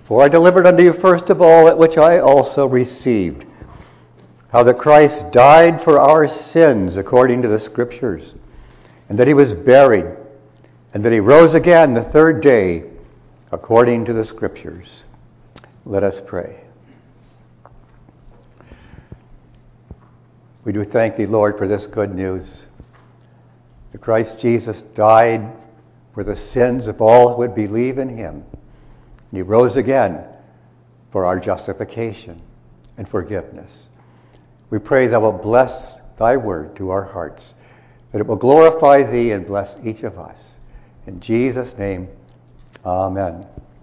For I delivered unto you first of all that which I also received, how that Christ died for our sins according to the Scriptures, and that he was buried, and that he rose again the third day according to the Scriptures. Let us pray. We do thank thee, Lord, for this good news. That Christ Jesus died for the sins of all who would believe in him. And he rose again for our justification and forgiveness. We pray thou wilt bless thy word to our hearts, that it will glorify thee and bless each of us. In Jesus' name, amen.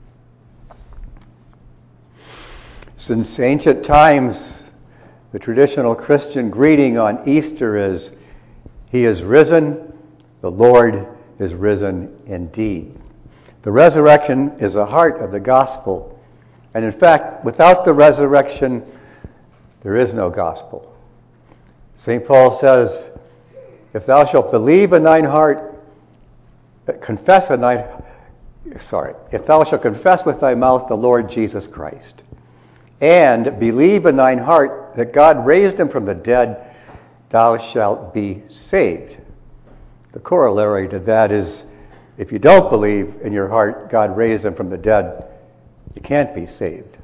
Since ancient times, the traditional Christian greeting on Easter is, He is risen, the Lord is risen indeed. The resurrection is the heart of the gospel. And in fact, without the resurrection, there is no gospel. St. Paul says, if thou shalt believe in thine heart, if thou shalt confess with thy mouth the Lord Jesus Christ, and believe in thine heart that God raised him from the dead, thou shalt be saved. The corollary to that is, if you don't believe in your heart God raised him from the dead, you can't be saved.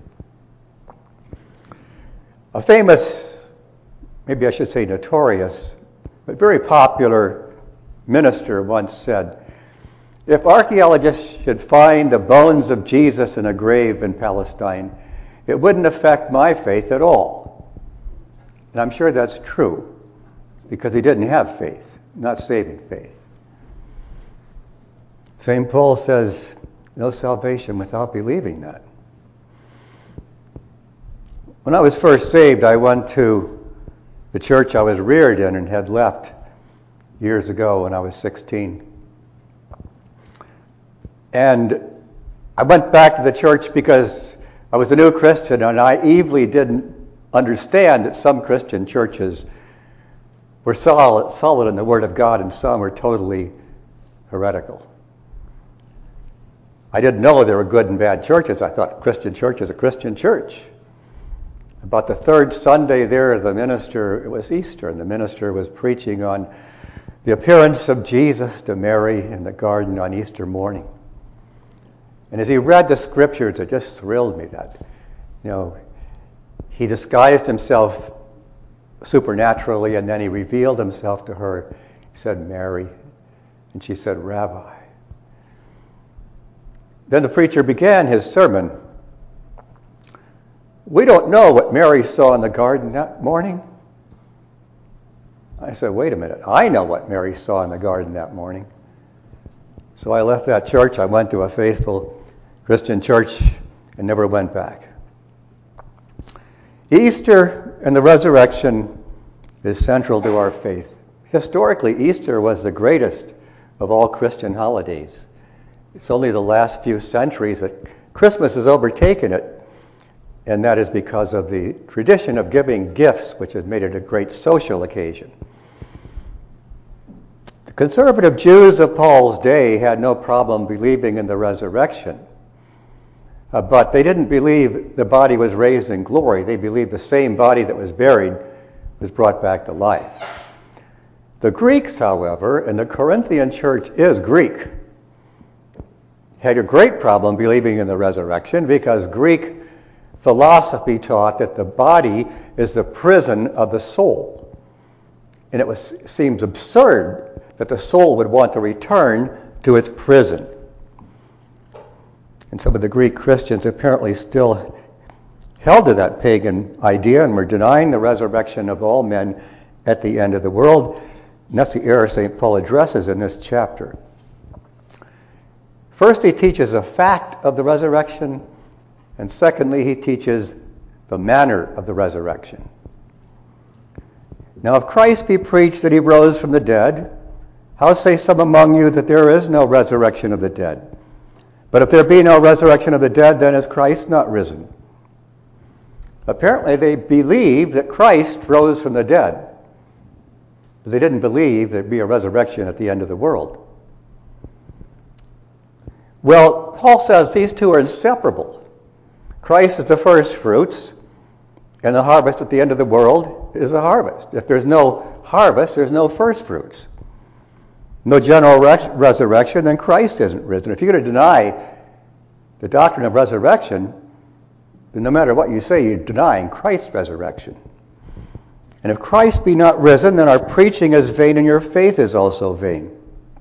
A famous, maybe I should say notorious, but very popular minister once said, if archaeologists should find the bones of Jesus in a grave in Palestine, it wouldn't affect my faith at all. And I'm sure that's true, because he didn't have faith, not saving faith. St. Paul says, no salvation without believing that. When I was first saved, I went to the church I was reared in and had left years ago when I was 16. And I went back to the church because I was a new Christian, and I naively didn't understand that some Christian churches were solid in the Word of God and some were totally heretical. I didn't know there were good and bad churches. I thought a Christian church is a Christian church. About the third Sunday there, it was Easter, and the minister was preaching on the appearance of Jesus to Mary in the garden on Easter morning. And as he read the scriptures, it just thrilled me that, he disguised himself supernaturally, and then he revealed himself to her. He said, Mary. And she said, Rabbi. Then the preacher began his sermon. We don't know what Mary saw in the garden that morning. I said, wait a minute. I know what Mary saw in the garden that morning. So I left that church. I went to a faithful Christian church and never went back. Easter and the resurrection is central to our faith. Historically, Easter was the greatest of all Christian holidays. It's only the last few centuries that Christmas has overtaken it, and that is because of the tradition of giving gifts, which has made it a great social occasion. The conservative Jews of Paul's day had no problem believing in the resurrection. But they didn't believe the body was raised in glory. They believed the same body that was buried was brought back to life. The Greeks, however, and the Corinthian church is Greek, had a great problem believing in the resurrection because Greek philosophy taught that the body is the prison of the soul. And it seems absurd that the soul would want to return to its prison. And some of the Greek Christians apparently still held to that pagan idea and were denying the resurrection of all men at the end of the world. And that's the error St. Paul addresses in this chapter. First, he teaches a fact of the resurrection, and secondly, he teaches the manner of the resurrection. Now, if Christ be preached that he rose from the dead, how say some among you that there is no resurrection of the dead? But if there be no resurrection of the dead, then is Christ not risen? Apparently, they believed that Christ rose from the dead, but they didn't believe there'd be a resurrection at the end of the world. Well, Paul says these two are inseparable. Christ is the first fruits, and the harvest at the end of the world is the harvest. If there's no harvest, there's no first fruits. No general resurrection, then Christ isn't risen. If you're going to deny the doctrine of resurrection, then no matter what you say, you're denying Christ's resurrection. And if Christ be not risen, then our preaching is vain and your faith is also vain.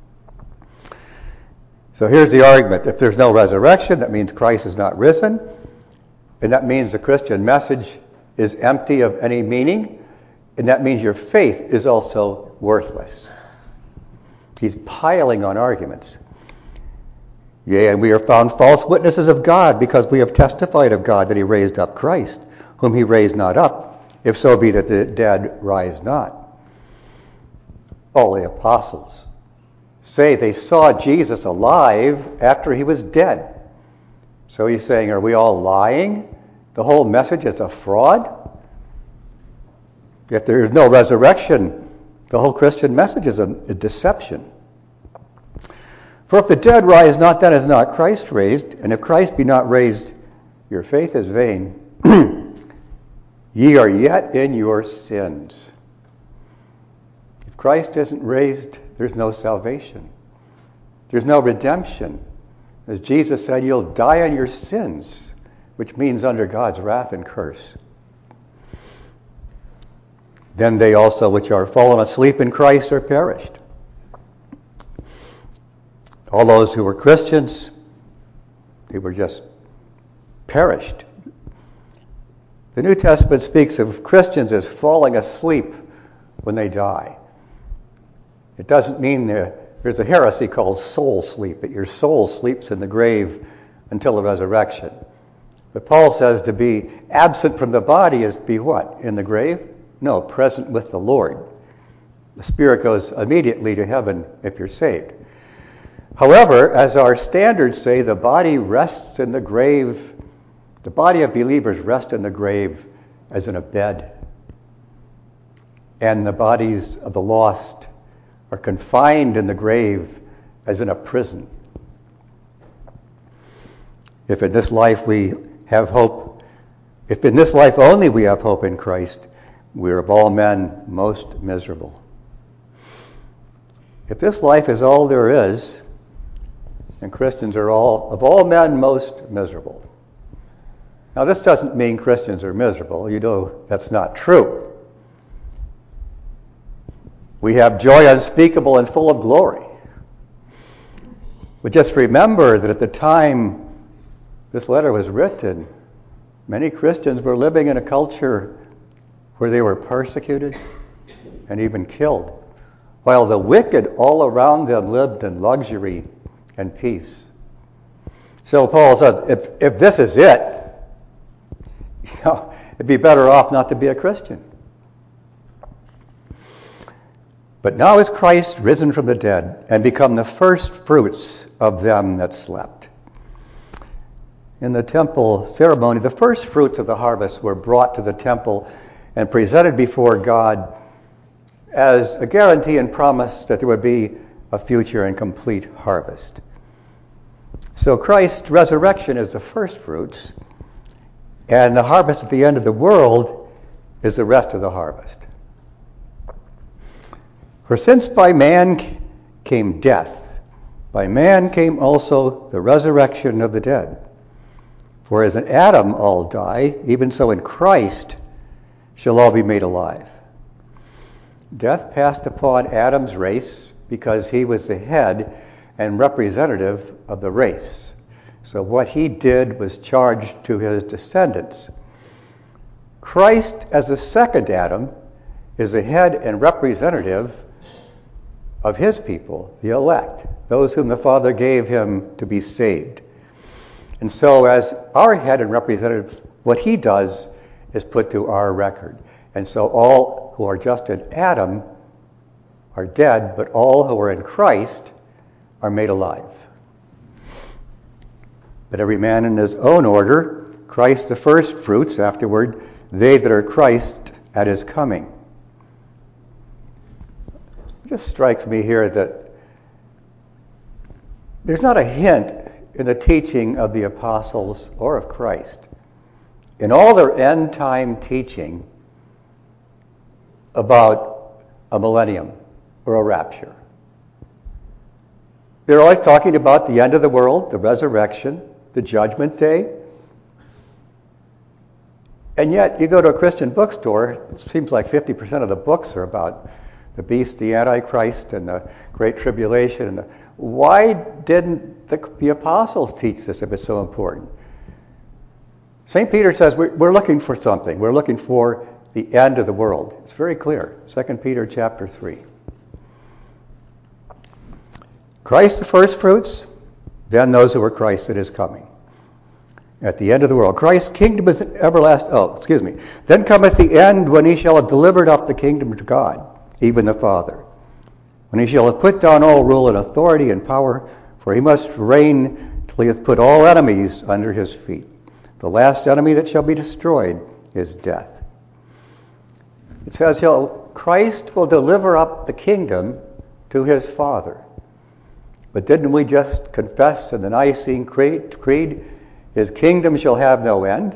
So here's the argument. If there's no resurrection, that means Christ is not risen. And that means the Christian message is empty of any meaning. And that means your faith is also worthless. He's piling on arguments. Yea, and we are found false witnesses of God, because we have testified of God that he raised up Christ, whom he raised not up, if so be that the dead rise not. All the apostles say they saw Jesus alive after he was dead. So he's saying, are we all lying? The whole message is a fraud? If there is no resurrection, the whole Christian message is a deception. For if the dead rise not, then is not Christ raised. And if Christ be not raised, your faith is vain. Ye are yet in your sins. If Christ isn't raised, there's no salvation. There's no redemption. As Jesus said, you'll die in your sins, which means under God's wrath and curse. Then they also which are fallen asleep in Christ are perished. All those who were Christians, they were just perished. The New Testament speaks of Christians as falling asleep when they die. It doesn't mean there's a heresy called soul sleep, that your soul sleeps in the grave until the resurrection. But Paul says to be absent from the body is to be what? In the grave? No, present with the Lord. The spirit goes immediately to heaven if you're saved. However, as our standards say, the body rests in the grave. The body of believers rest in the grave as in a bed. And the bodies of the lost are confined in the grave as in a prison. If in this life we have hope, if in this life only we have hope in Christ, we are of all men most miserable. If this life is all there is, then Christians are of all men most miserable. Now this doesn't mean Christians are miserable. You know that's not true. We have joy unspeakable and full of glory. But just remember that at the time this letter was written, many Christians were living in a culture where they were persecuted and even killed, while the wicked all around them lived in luxury and peace. So Paul said, if this is it, it'd be better off not to be a Christian. But now is Christ risen from the dead and become the first fruits of them that slept. In the temple ceremony, the first fruits of the harvest were brought to the temple and presented before God as a guarantee and promise that there would be a future and complete harvest. So Christ's resurrection is the first fruits, and the harvest at the end of the world is the rest of the harvest. For since by man came death, by man came also the resurrection of the dead. For as in Adam all die, even so in Christ shall all be made alive. Death passed upon Adam's race because he was the head and representative of the race. So what he did was charged to his descendants. Christ, as the second Adam, is the head and representative of his people, the elect, those whom the Father gave him to be saved. And so as our head and representative, what he does is put to our record. And so all who are just in Adam are dead, but all who are in Christ are made alive. But every man in his own order, Christ the first fruits, afterward they that are Christ at his coming. It just strikes me here that there's not a hint in the teaching of the apostles or of Christ in all their end time teaching about a millennium or a rapture, they're always talking about the end of the world, the resurrection, the judgment day. And yet, you go to a Christian bookstore, it seems like 50% of the books are about the beast, the Antichrist, and the Great Tribulation. Why didn't the apostles teach this if it's so important? St. Peter says we're looking for something. We're looking for the end of the world. It's very clear. 2 Peter chapter 3. Christ the first fruits, then those who are Christ that is coming. At the end of the world. Christ's kingdom is everlasting. Then cometh the end, when he shall have delivered up the kingdom to God, even the Father. When he shall have put down all rule and authority and power, for he must reign till he hath put all enemies under his feet. The last enemy that shall be destroyed is death. It says Christ will deliver up the kingdom to his Father. But didn't we just confess in the Nicene Creed, his kingdom shall have no end?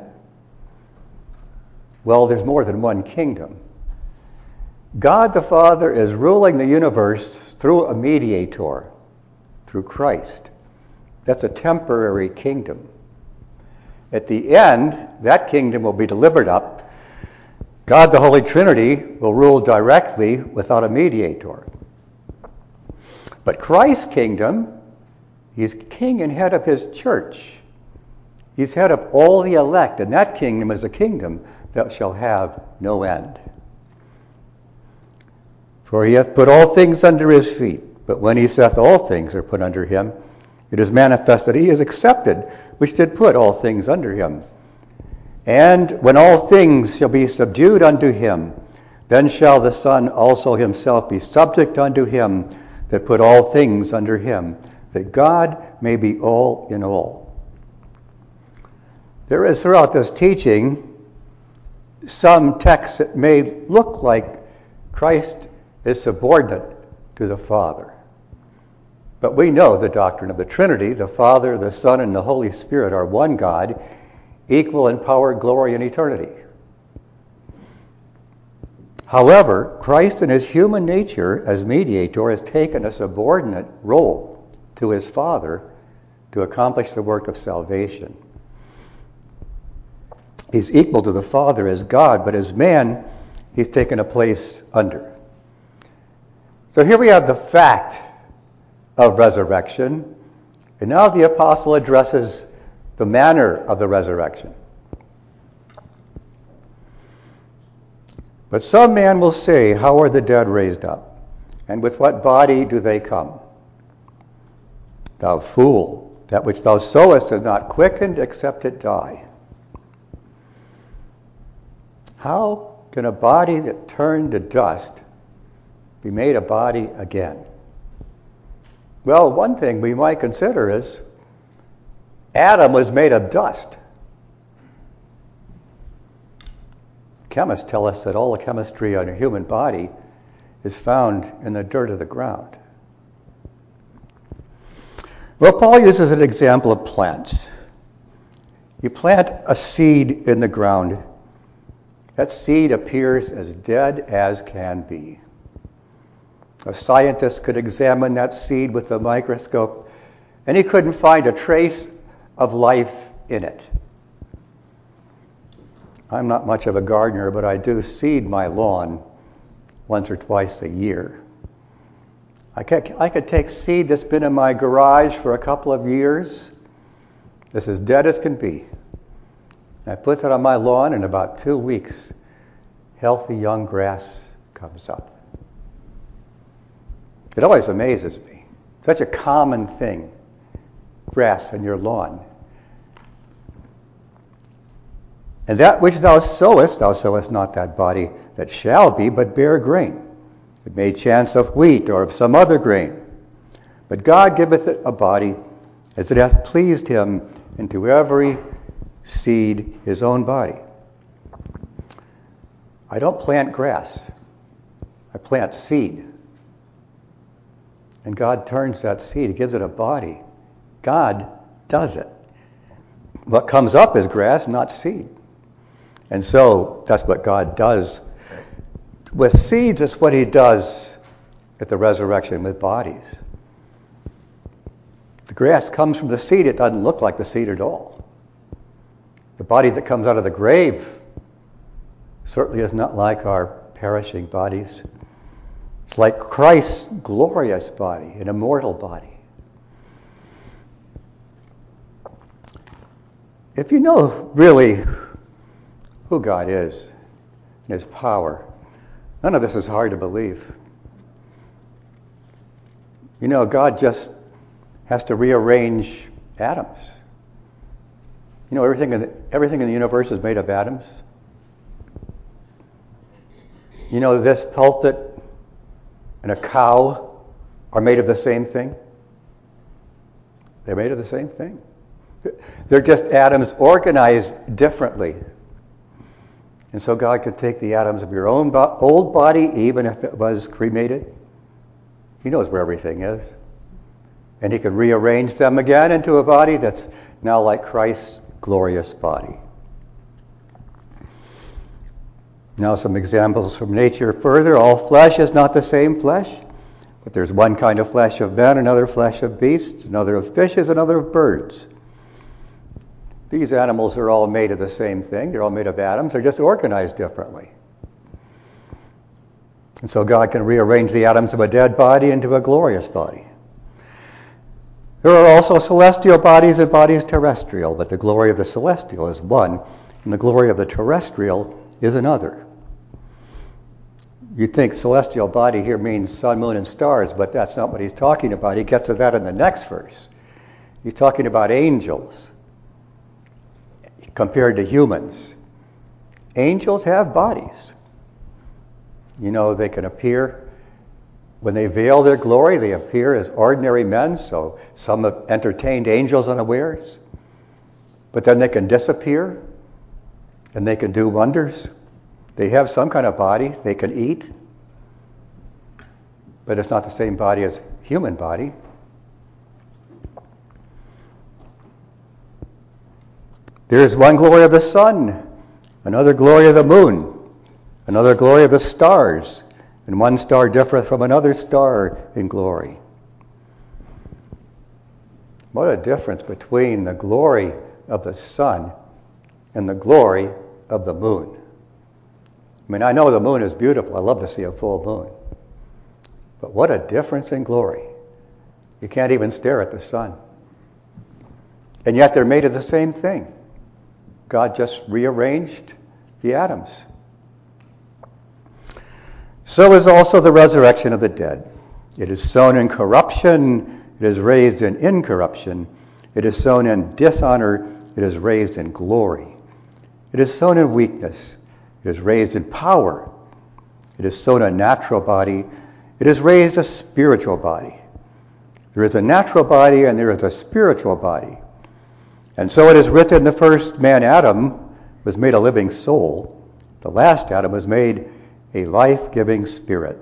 Well, there's more than one kingdom. God the Father is ruling the universe through a mediator, through Christ. That's a temporary kingdom. At the end, that kingdom will be delivered up. God the Holy Trinity will rule directly without a mediator. But Christ's kingdom, he's king and head of his church. He's head of all the elect, and that kingdom is a kingdom that shall have no end. For he hath put all things under his feet, but when he saith all things are put under him, it is manifest that he is accepted, which did put all things under him. And when all things shall be subdued unto him, then shall the Son also himself be subject unto him that put all things under him, that God may be all in all. There is throughout this teaching some texts that may look like Christ is subordinate to the Father. But we know the doctrine of the Trinity. The Father, the Son, and the Holy Spirit are one God, equal in power, glory, and eternity. However, Christ in his human nature as mediator has taken a subordinate role to his Father to accomplish the work of salvation. He's equal to the Father as God, but as man, he's taken a place under. So here we have the fact of resurrection, and now the apostle addresses the manner of the resurrection. But some man will say, how are the dead raised up? And with what body do they come? Thou fool, that which thou sowest is not quickened except it die. How can a body that turned to dust be made a body again? Well, one thing we might consider is Adam was made of dust. Chemists tell us that all the chemistry on a human body is found in the dirt of the ground. Well, Paul uses an example of plants. You plant a seed in the ground. That seed appears as dead as can be. A scientist could examine that seed with a microscope, and he couldn't find a trace of life in it. I'm not much of a gardener, but I do seed my lawn once or twice a year. I could take seed that's been in my garage for a couple of years, that's as dead as can be. I put it on my lawn, in about 2 weeks, healthy young grass comes up. It always amazes me. Such a common thing, grass on your lawn. And that which thou sowest not that body that shall be, but bare grain. It may chance of wheat or of some other grain. But God giveth it a body as it hath pleased him, and to every seed his own body. I don't plant grass. I plant seed. And God turns that seed. He gives it a body. God does it. What comes up is grass, not seed. And so that's what God does. With seeds, it's what he does at the resurrection with bodies. The grass comes from the seed. It doesn't look like the seed at all. The body that comes out of the grave certainly is not like our perishing bodies. It's like Christ's glorious body, an immortal body. If you know really who God is and his power, none of this is hard to believe. You know, God just has to rearrange atoms. You know, everything in the universe is made of atoms. You know, this pulpit and a cow are made of the same thing. They're made of the same thing. They're just atoms organized differently. And so God could take the atoms of your own old body, even if it was cremated. He knows where everything is. And he could rearrange them again into a body that's now like Christ's glorious body. Now some examples from nature further. All flesh is not the same flesh, but there's one kind of flesh of men, another flesh of beasts, another of fishes, another of birds. These animals are all made of the same thing. They're all made of atoms. They're just organized differently. And so God can rearrange the atoms of a dead body into a glorious body. There are also celestial bodies and bodies terrestrial, but the glory of the celestial is one, and the glory of the terrestrial is another. You'd think celestial body here means sun, moon, and stars, but that's not what he's talking about. He gets to that in the next verse. He's talking about angels compared to humans. Angels have bodies. You know, they can appear, when they veil their glory, they appear as ordinary men, so some have entertained angels unawares. But then they can disappear, and they can do wonders. They have some kind of body. They can eat. But it's not the same body as human body. There is one glory of the sun, another glory of the moon, another glory of the stars, and one star differeth from another star in glory. What a difference between the glory of the sun and the glory of the moon. I mean, I know the moon is beautiful. I love to see a full moon. But what a difference in glory. You can't even stare at the sun. And yet they're made of the same thing. God just rearranged the atoms. So is also the resurrection of the dead. It is sown in corruption, it is raised in incorruption. It is sown in dishonor, it is raised in glory. It is sown in weakness, it is raised in power. It is sown a natural body, it is raised a spiritual body. There is a natural body and there is a spiritual body. And so it is written, the first man, Adam, was made a living soul. The last Adam was made a life-giving spirit.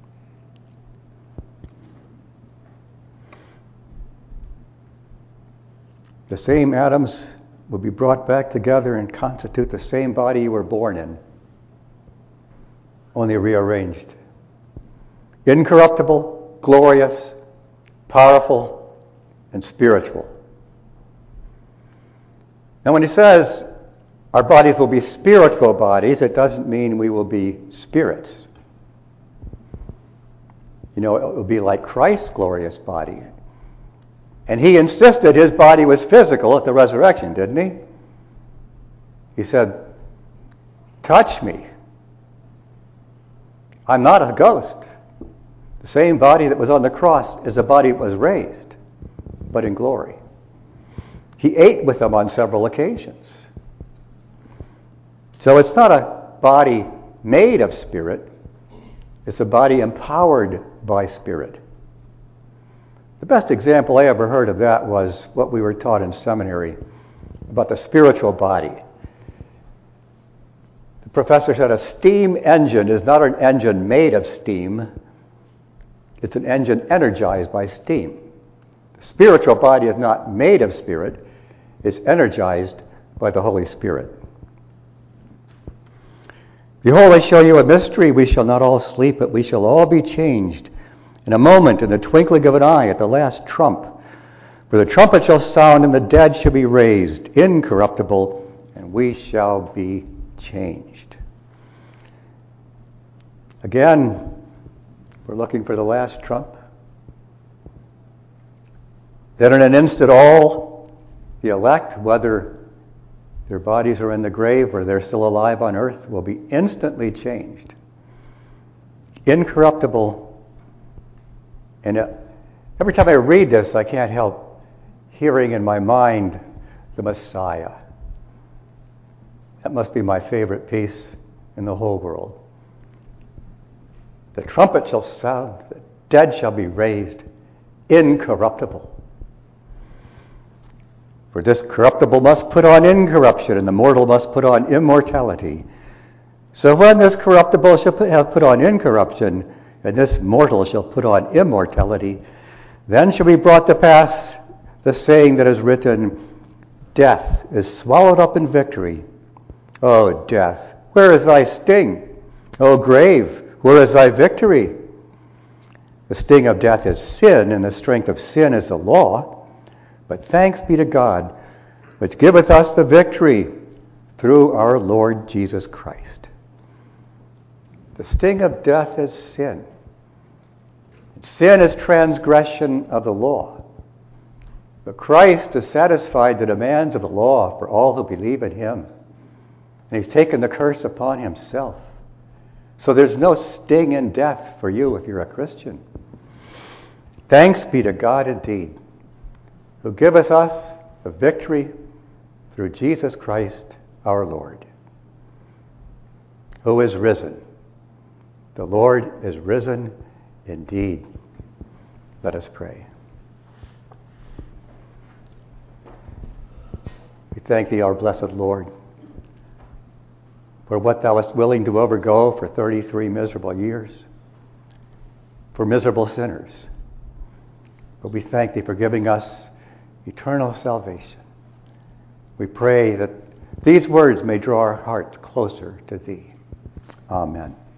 The same atoms will be brought back together and constitute the same body you were born in, only rearranged. Incorruptible, glorious, powerful, and spiritual. Now when he says our bodies will be spiritual bodies, it doesn't mean we will be spirits. You know, it will be like Christ's glorious body. And he insisted his body was physical at the resurrection, didn't he? He said, touch me. I'm not a ghost. The same body that was on the cross is a body that was raised, but in glory. He ate with them on several occasions. So it's not a body made of spirit. It's a body empowered by spirit. The best example I ever heard of that was what we were taught in seminary about the spiritual body. The professor said a steam engine is not an engine made of steam. It's an engine energized by steam. The spiritual body is not made of spirit. It's energized by the Holy Spirit. Behold, I show you a mystery. We shall not all sleep, but we shall all be changed in a moment, in the twinkling of an eye, at the last trump. For the trumpet shall sound, and the dead shall be raised, incorruptible, and we shall be changed. Again, we're looking for the last trump. Then in an instant, all the elect, whether their bodies are in the grave or they're still alive on earth, will be instantly changed. Incorruptible. And every time I read this, I can't help hearing in my mind the Messiah. That must be my favorite piece in the whole world. The trumpet shall sound, the dead shall be raised, incorruptible. For this corruptible must put on incorruption, and the mortal must put on immortality. So when this corruptible shall have put on incorruption, and this mortal shall put on immortality, then shall be brought to pass the saying that is written, Death is swallowed up in victory. O death, where is thy sting? O grave, where is thy victory? The sting of death is sin, and the strength of sin is the law. But thanks be to God, which giveth us the victory through our Lord Jesus Christ. The sting of death is sin. Sin is transgression of the law. But Christ has satisfied the demands of the law for all who believe in him. And he's taken the curse upon himself. So there's no sting in death for you if you're a Christian. Thanks be to God indeed, who giveth us the victory through Jesus Christ our Lord, who is risen. The Lord is risen indeed. Let us pray. We thank thee, our blessed Lord, for what thou wast willing to overgo for 33 miserable years, for miserable sinners. But we thank thee for giving us eternal salvation. We pray that these words may draw our hearts closer to thee. Amen.